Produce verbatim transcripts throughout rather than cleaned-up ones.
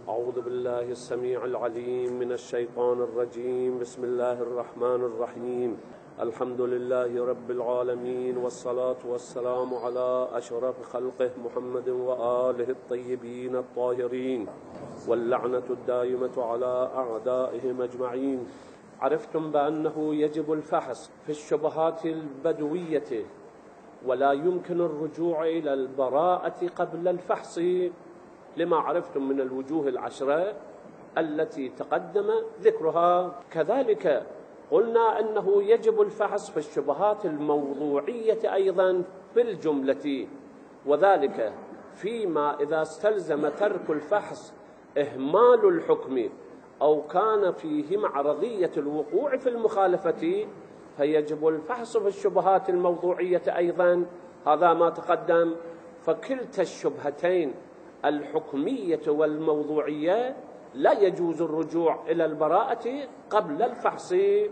أعوذ بالله السميع العليم من الشيطان الرجيم. بسم الله الرحمن الرحيم. الحمد لله رب العالمين، والصلاة والسلام على أشرف خلقه محمد وآله الطيبين الطاهرين، واللعنة الدائمة على أعدائهم أجمعين. عرفتم بأنه يجب الفحص في الشبهات البدوية، ولا يمكن الرجوع إلى البراءة قبل الفحص، لما عرفتم من الوجوه العشرة التي تقدم ذكرها. كذلك قلنا أنه يجب الفحص في الشبهات الموضوعية أيضا في الجملة، وذلك فيما إذا استلزم ترك الفحص إهمال الحكم أو كان فيه معرضية الوقوع في المخالفة، فيجب الفحص في الشبهات الموضوعية أيضا. هذا ما تقدم. فكلتا الشبهتين الحكمية والموضوعية لا يجوز الرجوع إلى البراءة قبل الفحص.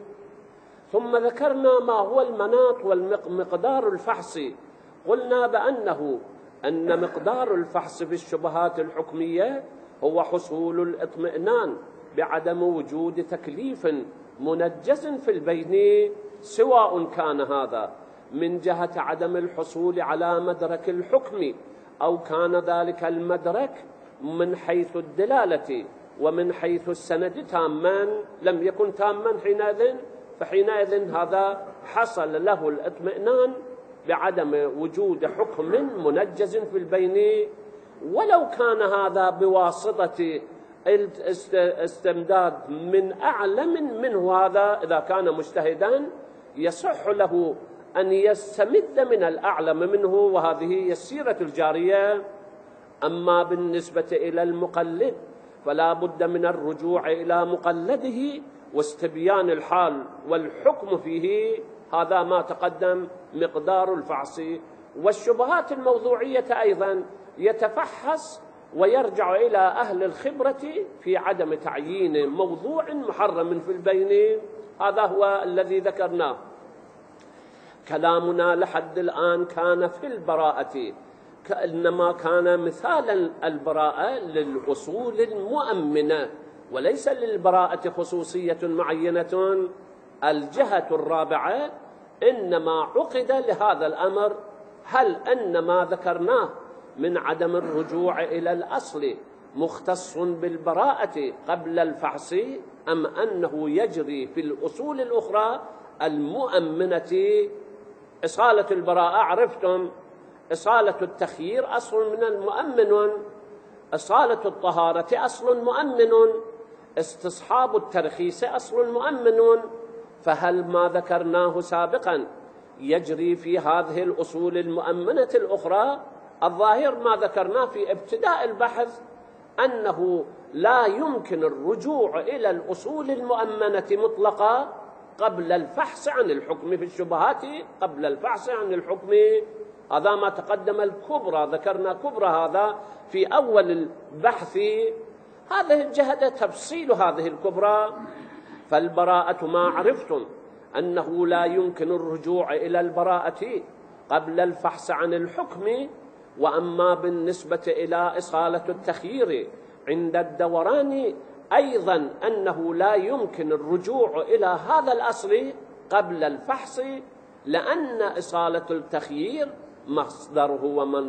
ثم ذكرنا ما هو المناط والمقدار الفحص. قلنا بأنه أن مقدار الفحص في الشبهات الحكمية هو حصول الاطمئنان بعدم وجود تكليف منجز في البين، سواء كان هذا من جهة عدم الحصول على مدرك الحكم، أو كان ذلك المدرك من حيث الدلالة ومن حيث السند تاما. لم يكن تاما حينئذ، فحينئذ هذا حصل له الاطمئنان بعدم وجود حكم منجز في البين. ولو كان هذا بواسطة استمداد من أعلم منه، هذا إذا كان مجتهدا يصح له أن يستمد من الأعلم منه، وهذه هي السيرة الجارية. أما بالنسبة إلى المقلد فلا بد من الرجوع إلى مقلده واستبيان الحال والحكم فيه. هذا ما تقدم مقدار الفحص. والشبهات الموضوعية أيضا يتفحص ويرجع إلى أهل الخبرة في عدم تعيين موضوع محرم في البين. هذا هو الذي ذكرناه. كلامنا لحد الآن كان في البراءة، كأنما كان مثالا البراءة للأصول المؤمنة، وليس للبراءة خصوصية معينة. الجهة الرابعة إنما عقد لهذا الأمر، هل أن ما ذكرناه من عدم الرجوع إلى الأصل مختص بالبراءة قبل الفحص، أم أنه يجري في الأصول الأخرى المؤمنة؟ إصالة البراءة عرفتم، إصالة التخيير أصل من المؤمن، إصالة الطهارة أصل مؤمن، استصحاب الترخيص أصل مؤمن. فهل ما ذكرناه سابقا يجري في هذه الأصول المؤمنة الأخرى؟ الظاهر ما ذكرناه في ابتداء البحث أنه لا يمكن الرجوع إلى الأصول المؤمنة مطلقا قبل الفحص عن الحكم في الشبهات، قبل الفحص عن الحكم. هذا ما تقدم الكبرى، ذكرنا كبرى هذا في أول البحث. هذه الجهة تفصيل هذه الكبرى. فالبراءة ما عرفتم أنه لا يمكن الرجوع إلى البراءة قبل الفحص عن الحكم. وأما بالنسبة إلى إصالة التخيير عند الدوران أيضا أنه لا يمكن الرجوع إلى هذا الأصل قبل الفحص، لأن إصالة التخيير مصدره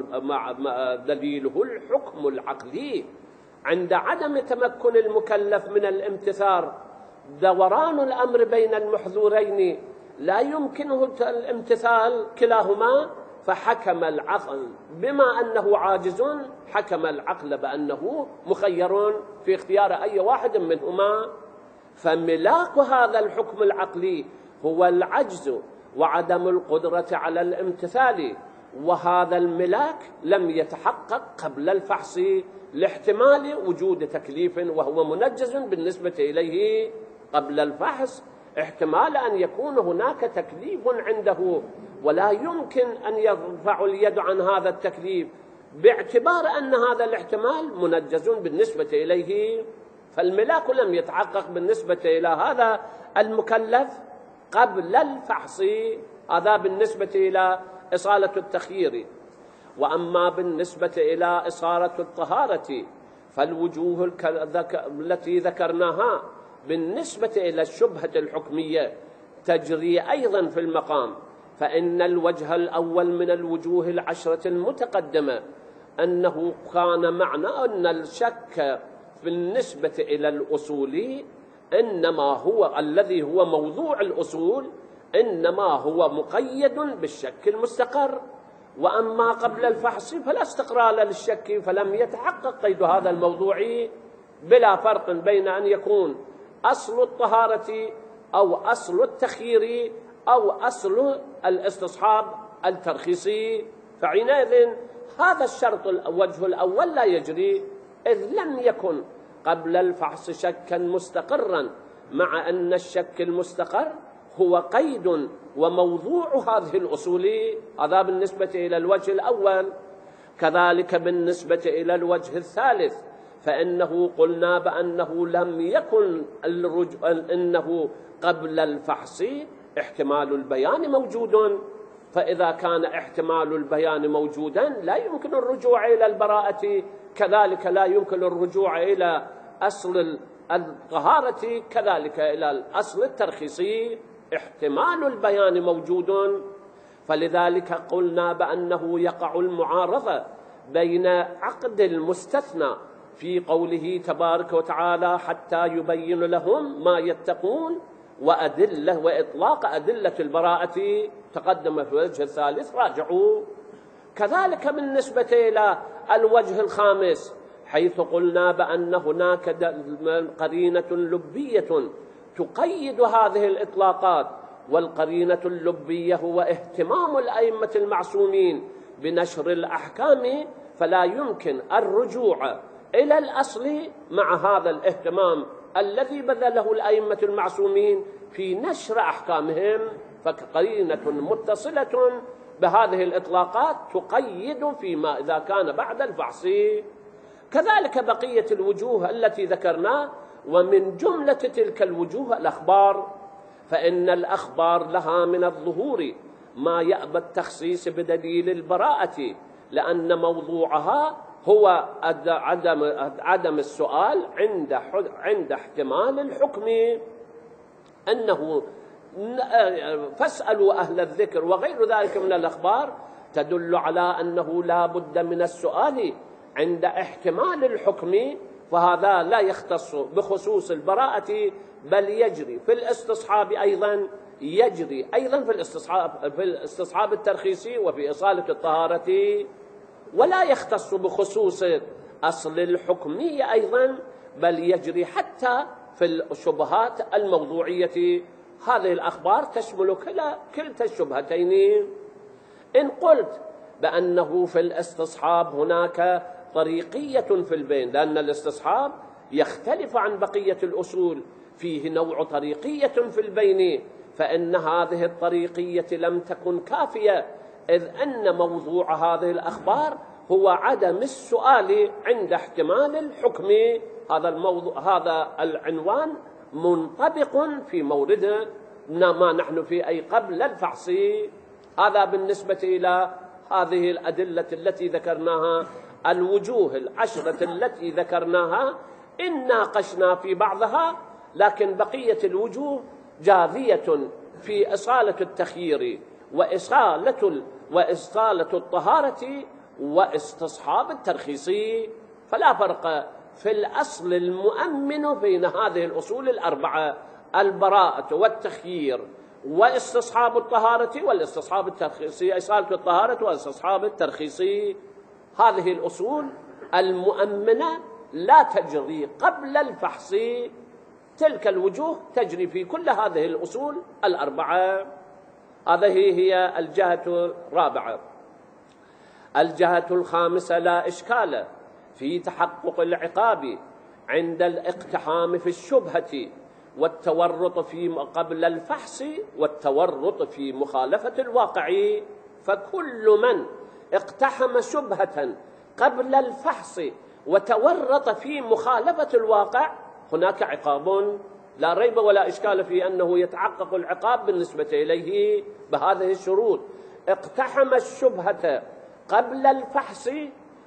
ودليله الحكم العقلي. عند عدم تمكن المكلف من الامتثال، دوران الأمر بين المحذورين لا يمكنه الامتثال كلاهما، فحكم العقل بما أنه عاجز، حكم العقل بأنه مخير في اختيار أي واحد منهما. فملاك هذا الحكم العقلي هو العجز وعدم القدرة على الامتثال، وهذا الملاك لم يتحقق قبل الفحص لاحتمال وجود تكليف وهو منجز بالنسبة إليه قبل الفحص، احتمال أن يكون هناك تكليف عنده ولا يمكن أن يرفع اليد عن هذا التكليف باعتبار أن هذا الاحتمال منجز بالنسبة إليه. فالملاك لم يتحقق بالنسبة إلى هذا المكلف قبل الفحص. هذا بالنسبة إلى إصالة التخيير. وأما بالنسبة إلى إصالة الطهارة فالوجوه التي ذكرناها بالنسبة إلى الشبهة الحكمية تجري أيضا في المقام، فإن الوجه الأول من الوجوه العشرة المتقدمة أنه كان معنى أن الشك بالنسبة إلى الأصول إنما هو الذي هو موضوع الأصول إنما هو مقيد بالشك المستقر، وأما قبل الفحص فلا استقرار للشك، فلم يتحقق قيد هذا الموضوع، بلا فرق بين أن يكون أصل الطهارة أو أصل التخيير أو أصل الاستصحاب الترخيصي، فعنئذ هذا الشرط الوجه الأول لا يجري، إذ لم يكن قبل الفحص شكا مستقرا، مع أن الشك المستقر هو قيد وموضوع هذه الأصول. هذا بالنسبة إلى الوجه الأول. كذلك بالنسبة إلى الوجه الثالث، فإنه قلنا بأنه لم يكن الرجوع إنه قبل الفحص احتمال البيان موجود، فإذا كان احتمال البيان موجودا لا يمكن الرجوع إلى البراءة، كذلك لا يمكن الرجوع إلى أصل الطهارة، كذلك إلى الأصل الترخيصي، احتمال البيان موجود. فلذلك قلنا بأنه يقع المعارضة بين عقد المستثنى في قوله تبارك وتعالى حتى يبين لهم ما يتقون، وأدلة وإطلاق أدلة البراءة تقدم في الوجه الثالث راجعوا. كذلك بالنسبة إلى الوجه الخامس، حيث قلنا بأن هناك قرينة لبية تقيد هذه الإطلاقات، والقرينة اللبية هو اهتمام الأئمة المعصومين بنشر الأحكام، فلا يمكن الرجوع إلى الأصل مع هذا الاهتمام الذي بذله الأئمة المعصومين في نشر أحكامهم، فقرينة متصلة بهذه الإطلاقات تقيد فيما إذا كان بعد الفحص. كذلك بقية الوجوه التي ذكرنا، ومن جملة تلك الوجوه الأخبار، فإن الأخبار لها من الظهور ما يأبى التخصيص بدليل البراءة، لأن موضوعها هو عدم عدم السؤال عند عند احتمال الحكم، أنه فاسألوا أهل الذكر وغير ذلك من الأخبار تدل على أنه لا بد من السؤال عند احتمال الحكم، فهذا لا يختص بخصوص البراءة، بل يجري في الاستصحاب أيضا، يجري أيضا في الاستصحاب في الاستصحاب الترخيصي وفي إصالة الطهارة، ولا يختص بخصوص أصل الحكمية أيضا، بل يجري حتى في الشبهات الموضوعية. هذه الأخبار تشمل كلا كلتا الشبهتين. إن قلت بأنه في الاستصحاب هناك طريقية في البين، لأن الاستصحاب يختلف عن بقية الأصول، فيه نوع طريقية في البين، فإن هذه الطريقية لم تكن كافية، إذ أن موضوع هذه الأخبار هو عدم السؤال عند احتمال الحكم. هذا الموضوع هذا العنوان منطبق في موردنا ما نحن فيه، أي قبل الفحص. هذا بالنسبة إلى هذه الأدلة التي ذكرناها، الوجوه العشرة التي ذكرناها إن ناقشنا في بعضها، لكن بقية الوجوه جاذية في إصالة التخيير وإصالة وإصالة الطهارة واستصحاب الترخيصي، فلا فرق في الأصل المؤمن بين هذه الأصول الأربعة: البراءة والتخيير واستصحاب الطهارة والاستصحاب الترخيصي، إصالة الطهارة والاستصحاب الترخيصي. هذه الأصول المؤمنة لا تجري قبل الفحص، تلك الوجوه تجري في كل هذه الأصول الأربعة. هذه هي الجهة الرابعة. الجهة الخامسة: لا إشكال في تحقق العقاب عند الاقتحام في الشبهة والتورط في قبل الفحص والتورط في مخالفة الواقع. فكل من اقتحم شبهة قبل الفحص وتورط في مخالفة الواقع هناك عقاب، لا ريب ولا إشكال في أنه يتحقق العقاب بالنسبة إليه بهذه الشروط: اقتحم الشبهة قبل الفحص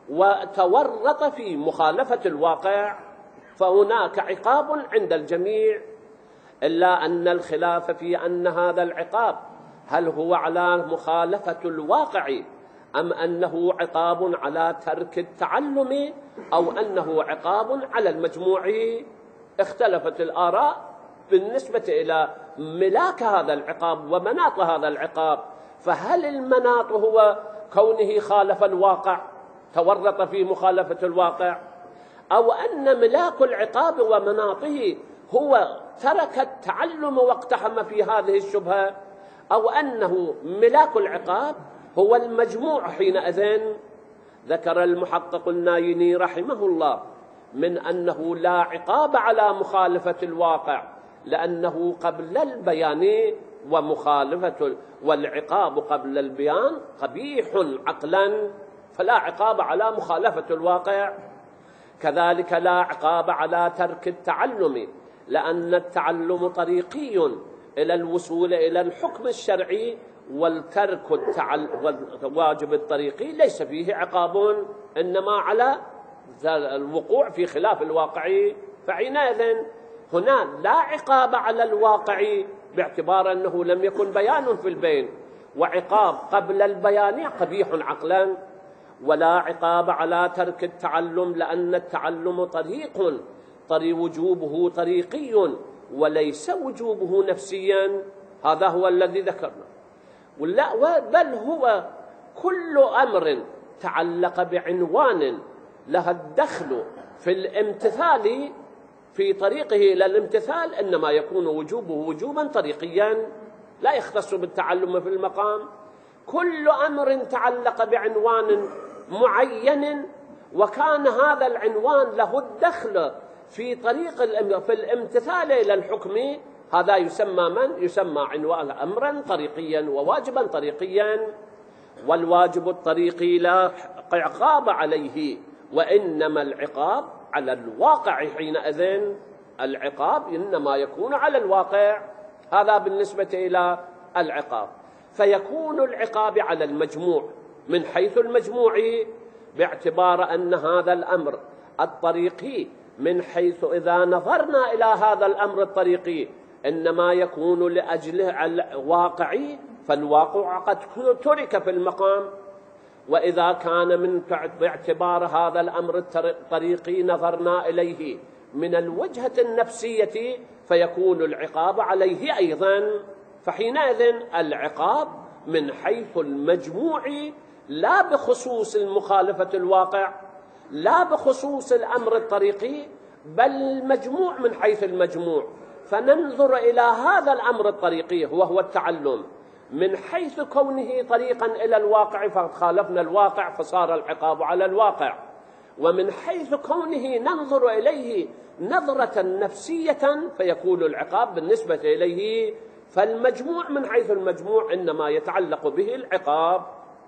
وتورط في مخالفة الواقع فهناك عقاب عند الجميع، إلا أن الخلاف في أن هذا العقاب هل هو على مخالفة الواقع أم أنه عقاب على ترك التعلم أو أنه عقاب على المجموع. اختلفت الآراء بالنسبة إلى ملاك هذا العقاب ومناط هذا العقاب، فهل المناط هو كونه خالف الواقع تورط في مخالفة الواقع، أو أن ملاك العقاب ومناطه هو ترك التعلم واقتحم في هذه الشبهة، أو أنه ملاك العقاب هو المجموع. حينئذ ذكر المحقق النايني رحمه الله من أنه لا عقاب على مخالفة الواقع لأنه قبل البيان ومخالفة، والعقاب قبل البيان قبيح عقلا، فلا عقاب على مخالفة الواقع. كذلك لا عقاب على ترك التعلم لأن التعلم طريقي إلى الوصول إلى الحكم الشرعي، والترك الواجب الطريقي ليس فيه عقاب، إنما على الوقوع في خلاف الواقع. فحينئذ هنا لا عقاب على الواقع باعتبار أنه لم يكن بيان في البين، وعقاب قبل البيان قبيح عقلا. ولا عقاب على ترك التعلم لأن التعلم طريق طريق وجوبه طريقي وليس وجوبه نفسيا، هذا هو الذي ذكرنا. بل هو كل أمر تعلق بعنوان لها الدخل في الامتثال في طريقه إلى الامتثال إنما يكون وجوبه وجوبا طريقيا لا يختص بالتعلم في المقام. كل أمر تعلق بعنوان معين وكان هذا العنوان له الدخل في طريق في الامتثال إلى الحكم، هذا يسمى من؟ يسمى عنوان أمرا طريقيا وواجبا طريقيا. والواجب الطريقي لا عقاب عليه، وإنما العقاب على الواقع. حينئذ العقاب إنما يكون على الواقع. هذا بالنسبة إلى العقاب. فيكون العقاب على المجموع من حيث المجموع باعتبار أن هذا الأمر الطريقي من حيث إذا نظرنا إلى هذا الأمر الطريقي إنما يكون لأجل الواقعي، فالواقع قد ترك في المقام. وإذا كان من باعتبار هذا الأمر الطريقي نظرنا إليه من الوجهة النفسية فيكون العقاب عليه أيضا. فحينئذ العقاب من حيث المجموع لا بخصوص المخالفة الواقع، لا بخصوص الأمر الطريقي، بل المجموع من حيث المجموع. فننظر إلى هذا الأمر الطريقي وهو التعلم من حيث كونه طريقا إلى الواقع فقد خالفنا الواقع فصار العقاب على الواقع، ومن حيث كونه ننظر إليه نظرة نفسية فيكون العقاب بالنسبة إليه. فالمجموع من حيث المجموع إنما يتعلق به العقاب.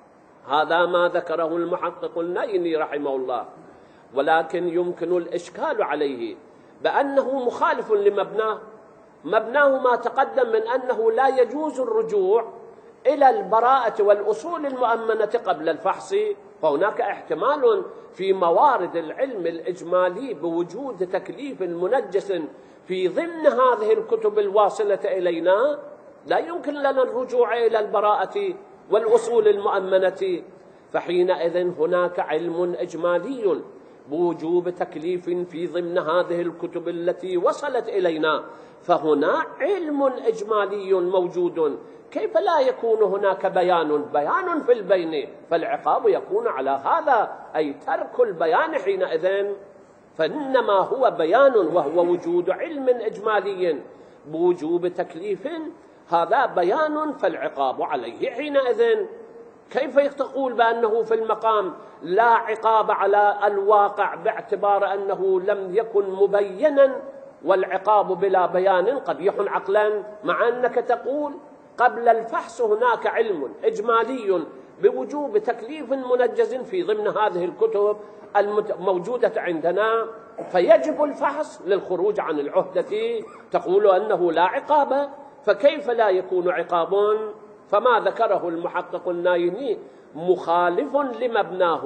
هذا ما ذكره المحقق النايني رحمه الله. ولكن يمكن الإشكال عليه بأنه مخالف لمبناه. مبناه ما تقدم من أنه لا يجوز الرجوع إلى البراءة والأصول المؤمنة قبل الفحص، فهناك احتمال في موارد العلم الإجمالي بوجود تكليف منجس في ضمن هذه الكتب الواصلة إلينا، لا يمكن لنا الرجوع إلى البراءة والأصول المؤمنة. فحينئذ هناك علم إجمالي بوجوب تكليف في ضمن هذه الكتب التي وصلت إلينا، فهنا علم إجمالي موجود. كيف لا يكون هناك بيان بيان في البين؟ فالعقاب يكون على هذا، أي ترك البيان حينئذ. فإنما هو بيان وهو وجود علم إجمالي بوجوب تكليف، هذا بيان فالعقاب عليه حينئذ. كيف تقول بأنه في المقام لا عقاب على الواقع باعتبار أنه لم يكن مبينا، والعقاب بلا بيان قبيح عقلا، مع أنك تقول قبل الفحص هناك علم إجمالي بوجوب تكليف منجز في ضمن هذه الكتب الموجودة عندنا، فيجب الفحص للخروج عن العهدة. تقول أنه لا عقاب، فكيف لا يكون عقاب؟ فما ذكره المحقق النايني مخالف لمبناه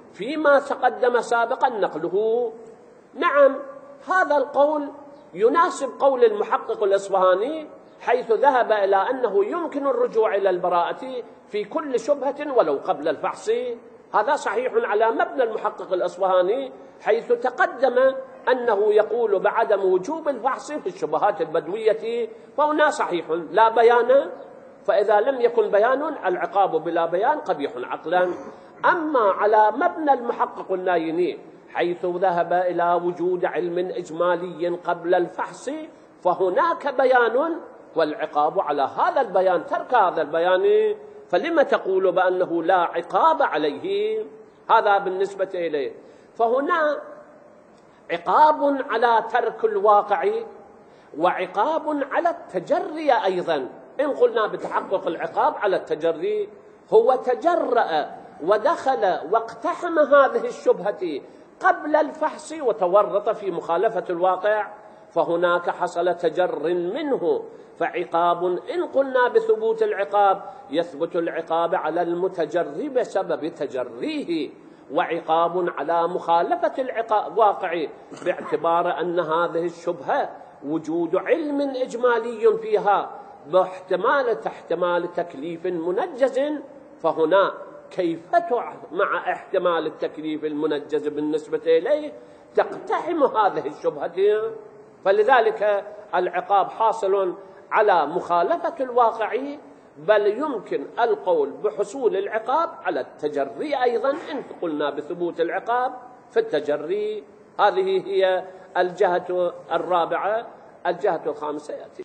فيما تقدم سابقا نقله. نعم، هذا القول يناسب قول المحقق الإصفهاني حيث ذهب إلى أنه يمكن الرجوع إلى البراءة في كل شبهة ولو قبل الفحص. هذا صحيح على مبنى المحقق الإصفهاني حيث تقدم أنه يقول بعدم وجوب الفحص في الشبهات البدوية، فهنا صحيح لا بيان، فإذا لم يكن بيان العقاب بلا بيان قبيح عقلا. أما على مبنى المحقق النايني حيث ذهب إلى وجود علم إجمالي قبل الفحص فهناك بيان والعقاب على هذا البيان، ترك هذا البيان، فلما تقول بأنه لا عقاب عليه؟ هذا بالنسبة إليه. فهنا عقاب على ترك الواقع وعقاب على التجري أيضا. إن قلنا بتحقق العقاب على التجري، هو تجرأ ودخل واقتحم هذه الشبهة قبل الفحص وتورط في مخالفة الواقع، فهناك حصل تجر منه، فعقاب إن قلنا بثبوت العقاب يثبت العقاب على المتجري بسبب تجريه، وعقاب على مخالفة الواقع باعتبار أن هذه الشبهة وجود علم إجمالي فيها باحتمال تحتمال تكليف منجز، فهنا كيف مع احتمال التكليف المنجز بالنسبة إليه تقتحم هذه الشبهة؟ فلذلك العقاب حاصل على مخالفة الواقع، بل يمكن القول بحصول العقاب على التجري أيضا إن قلنا بثبوت العقاب في التجري. هذه هي الجهة الرابعة. الجهة الخامسة يأتي